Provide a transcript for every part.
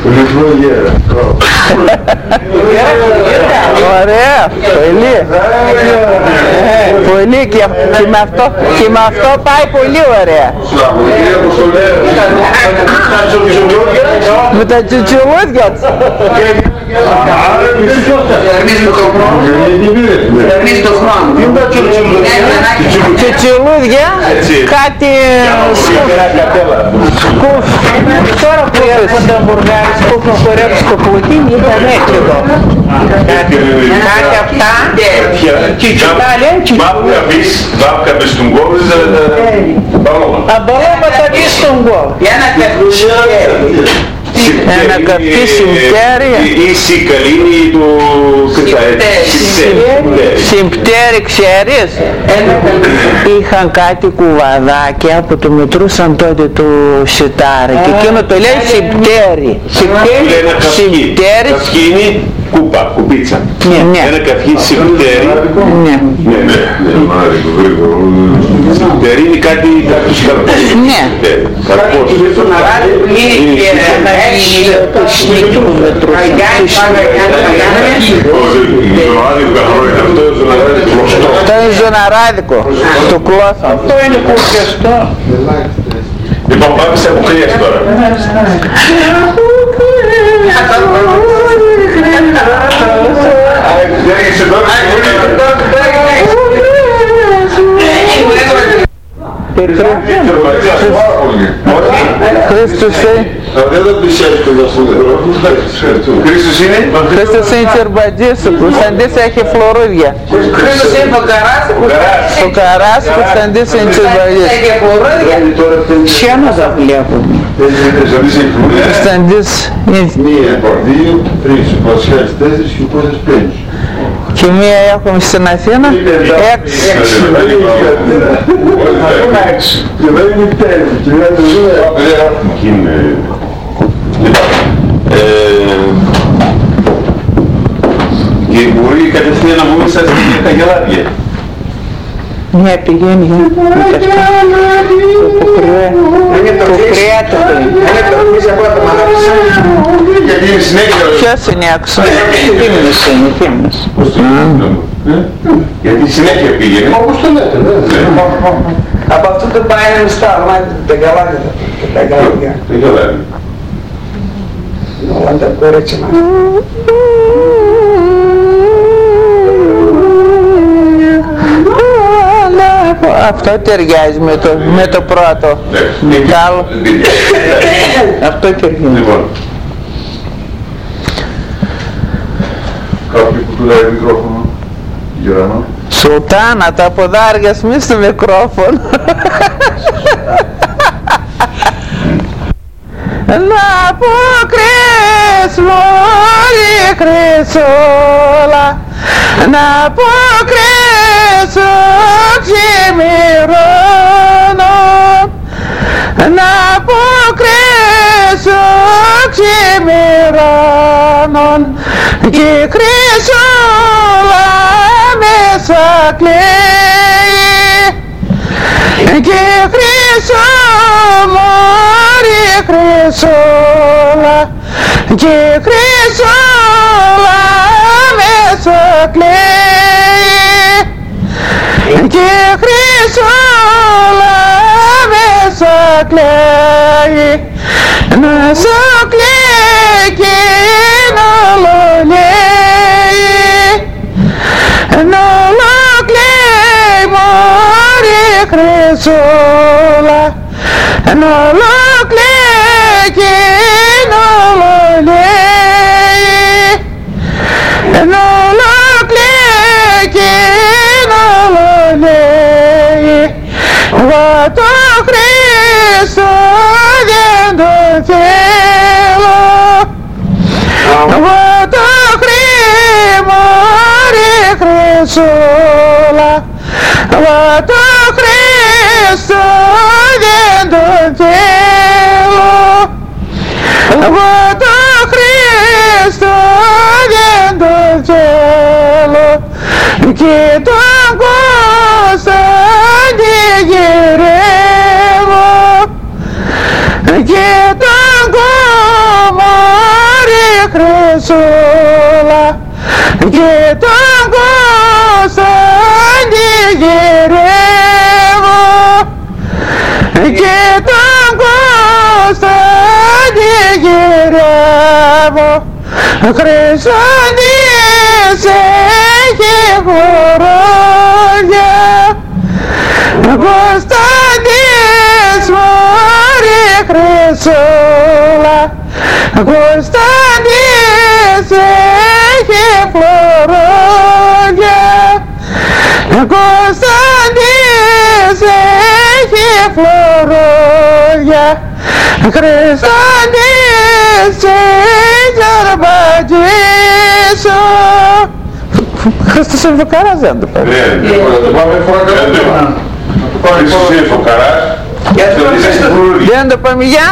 Ωραία, πολύ. Πολύ και με αυτό πάει πολύ ωραία. Με τα τσουτσουλούδια. Τσουτσουλούδια, κάτι σκούφ. Τώρα που έρχονται αμπουργάρες που έχουν χορέψει το πλουτίνι ήταν έτσι εδώ. Κάτι αυτά. Бабка без тунгов за баллона. А баллона без тунгов. Ένα καφί συμπτέρι. Η σικαλίνη του συμπτέρι, ξέρεις. Είχαν κάτι κουβαδάκια που του μετρούσαν τότε το σιτάρι και εκείνο το λέει συμπτέρι. Συμπτέρι. Καυχή είναι κούπα, κουπίτσα. Ένα καυχή συμπτέρι. Συμπτέρι είναι κάτι καρπός. Ναι. Καρπός. Αυτό είναι ζωναράδικο, το κλώθο. Αυτό είναι κουφιαστό. Λοιπόν, πάμε σε αποκλείες τώρα. Χριστός είναι Χριστός είναι Τσερμπαντής, ο Κωνσταντής έχει φλωρούδια. Χριστός είναι Φωκαράς, Κωνσταντής είναι Τσερμπαντής. Σιάνο θα βλέπουμε. Κωνσταντής είναι. 1, 2, 3, 4 και μία έχουμε στην Αθήνα, 6. Και μπορεί κατευθείαν να βγούμε σας και τα γελάδια. Ναι, πηγαίνει για το κρέα το παιδί. Γιατί είναι συνέχεια. Ποιος είναι άκουσα? Θύμνος είναι, θύμνος. Γιατί συνέχεια πήγαινε. Όπως το λέτε, Από αυτό το πάει ένα μιστά, τα γαλάκια. Τα γαλάκια. Τα γελάδια. Όλα τα κορέτσια μας. Αυτό ταιριάζει με το πρώτο. Καλό. Αυτό ταιριάζει. Λοιπόν. Κάποιοι που του λέει μικρόφωνο, Γιάννο. Σουλτάνα, τα ποδάρια μη στο μικρόφωνο. Να αποκρές μόλι χρυσόλα, να αποκρές οξυμηρώνω, να αποκρές οξυμηρώνω και χρυσόλα μέσα κλαίει και χρυσό μωρή χρυσόλα και χρυσόλα μέσα κλαίει και χρυσόλα μέσα κλαίει να σου κλαίει και να λολέει να κλαίει μωρή χρυσόλα να κλαίει και να λολέει να κλαίει και να λολέει εγώ το Χριστό δεν το θέλω εγώ το μωρή χρυσόλα εγώ το Χριστό δεν το θέλω εγώ το Χριστό δεν το θέλω και τον Κωνσταντή γυρεύω και τον κόμμα Хрисула, Гитан Господи Ерево, Гитан Господи Ерево, Христани сехи городе, Господи свори Хрисула, Господи сехи флороде, Господи сехи флороде, Христани сехи бадисо. Христос είναι φωκαράς, δεν το πάει. Ναι, Χριστός είναι φωκαράς. Δεν το πάμε για.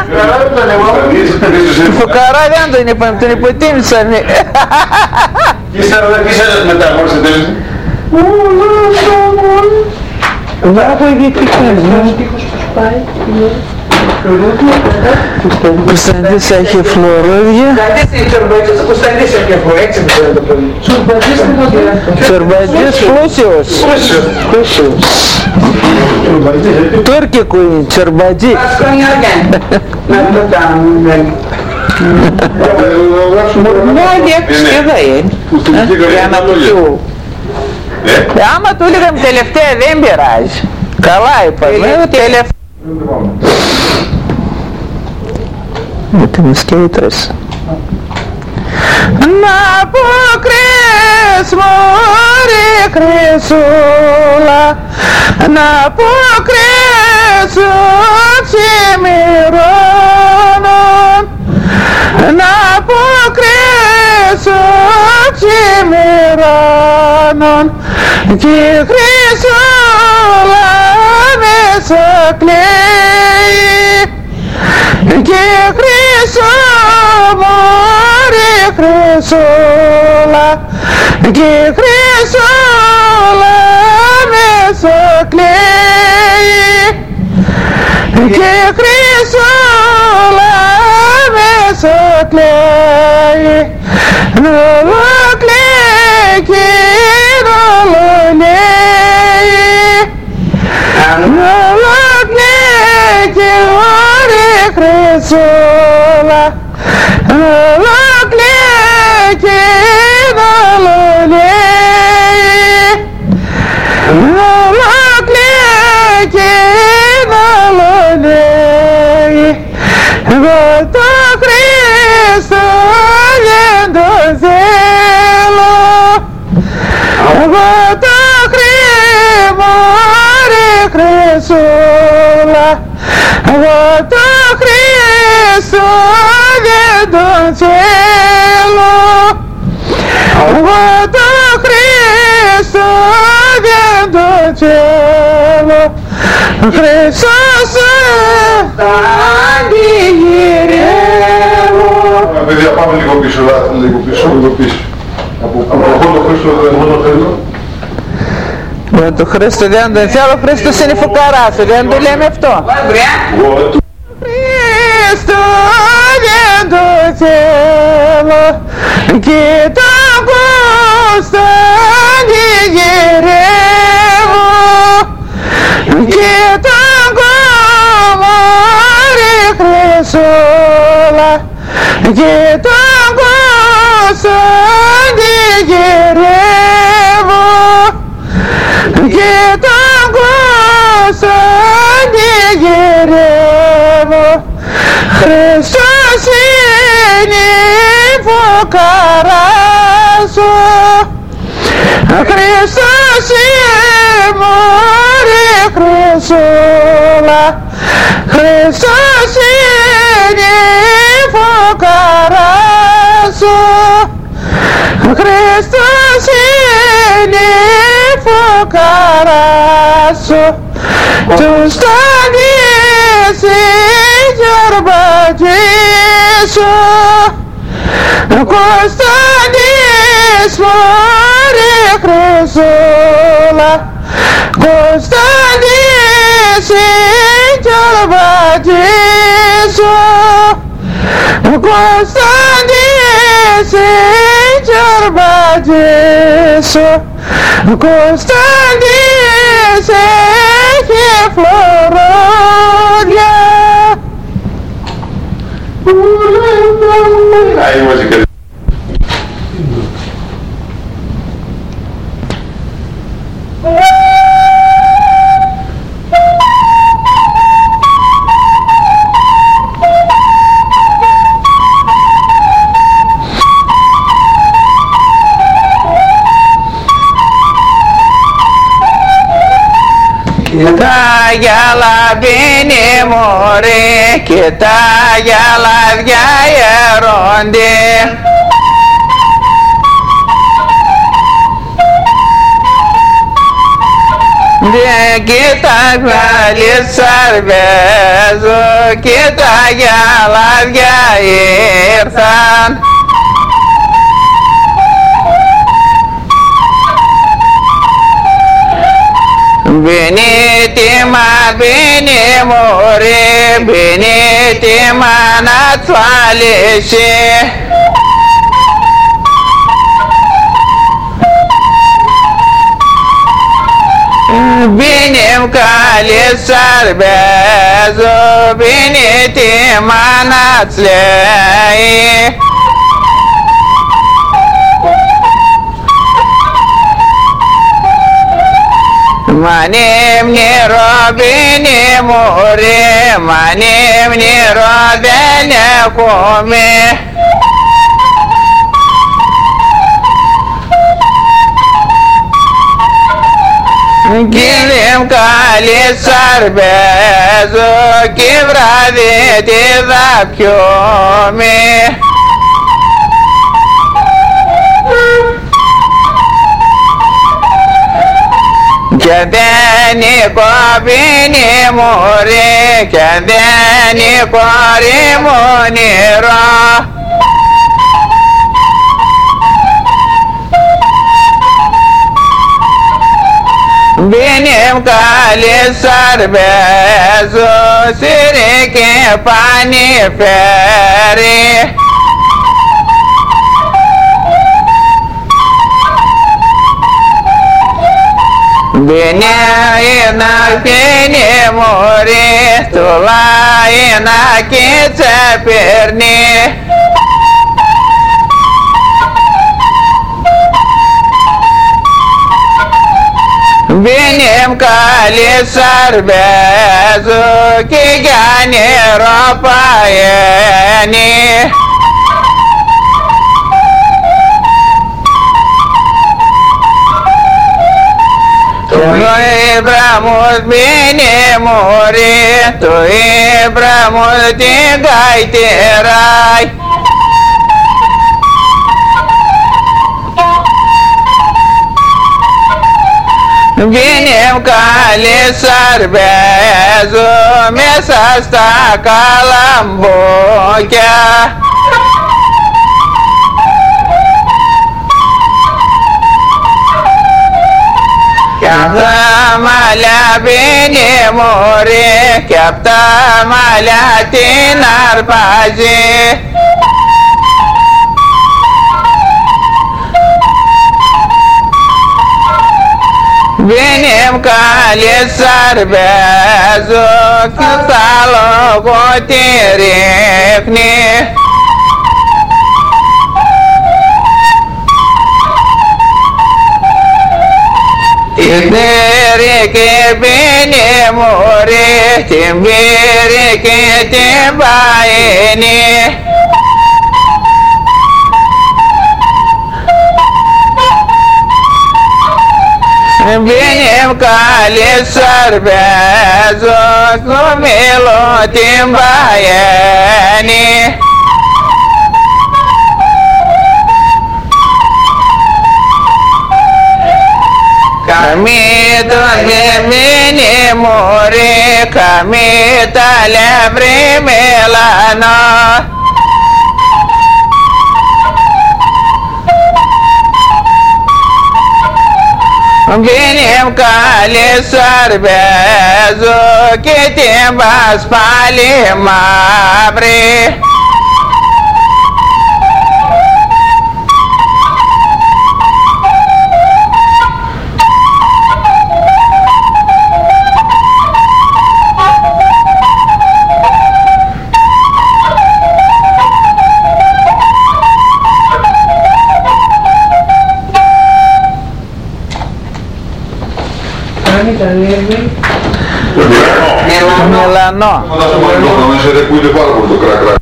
Φωκαρά δεν το είναι, τον υποτίμησαν. Και σας μεταμόρφωσετε. Μπράβο, γιατί κάνεις. Κωνσταντής έχει φλωρόδια. Τσορμπατζής πλούσιος. Τούρκικου είναι τσορμπατζή. Μόλις εδώ είναι. Για να του πιού. Άμα του έλεγαμε τελευταία δεν πειράζει. Καλά είπαμε. Τελευταία. Это мускейтρες. Να αποκρές μωρή Χρυσούλα, να αποκρές οξυμηρώνων, να αποκρές οξυμηρώνων, κι η Χρυσούλα μέσα κλαίει, και Χρυσό μωρή Χρυσούλα, και Χρυσούλα μέσα κλαίει, και Χρυσούλα μέσα κλαίει, νολο κλαίει και νολο λέει, νολο κλαίει και Χρυσούλα, νολο κλαίει και νολο λέει, νολο κλαίει και νολο λέει, εγώ το Χριστό δεν το θέλω, εγώ το μωρή Χρυσούλα, εγώ το Χριστό δεν τον θέλω, εγώ το Χριστό δεν τον θέλω, Χριστός θα αντιγυρεύω. Παιδιά, πάμε λίγο πίσω, λίγο πίσω. Από εγώ το Χριστό δεν θέλω. Με το Χριστό δεν τον θέλω, ο Χριστός είναι φωκαράς, δεν το λέμε αυτό. Χριστό δεν το θέλω, και τον Κωνσταντή γυρεύω, και τον κομμάρι Χρυσούλα, και τον Κωνσταντή γυρεύω, και τον Κωνσταντή γυρεύω, Χριστός είναι φωκαράς σου, Χριστός είναι μωρή Χρυσούλα, Χριστός είναι φωκαράς σου, Χριστός είναι φωκαράς σου, τους τανείς η γιορμπατή σου, Κωνσταντής μωρή Χρυσούλα, Κωνσταντής η γιορμπατή σου, Κωνσταντής Cerbageso, Constantinese che Floronia. Hai muzică. Kita la bene more, kita la gaya ronde. De kita vali sarbezo, kita la gaya irsan. Beniti ma bene more, beniti ma natwaleshe. Benim kali sarbezo, beniti ma natlei. Manem ni robini more, manem ni robene come. Gilim kali sarbezo, kibrade te zapchiome. Cadeni bini more, cadeni monira. Benim kali sarbezo, sirike pani feri. Bine ina bine more, tula ina kitse perni. Benim kali sarbezo, ki gani ropayeni. Ibramus bine more, tu Ibramus tigai terai. Benim kali sarbezo, mesasta kalamboca. Kapta mala bine more, kapta mala tinar paje. Benim kali sarbezo, kitalo gotirikni. Timbere ke bine more, timbere ke timbaini. Benim kali sarbezo, kumelo timbaini. Kami bine more, kami talebre melana. Benim kali sarbezo, kitim bas pali mabre. Μελανό. Όταν στο μαγνητόφωνο, σε ρεκούεται πάρα πολύ το κρακ.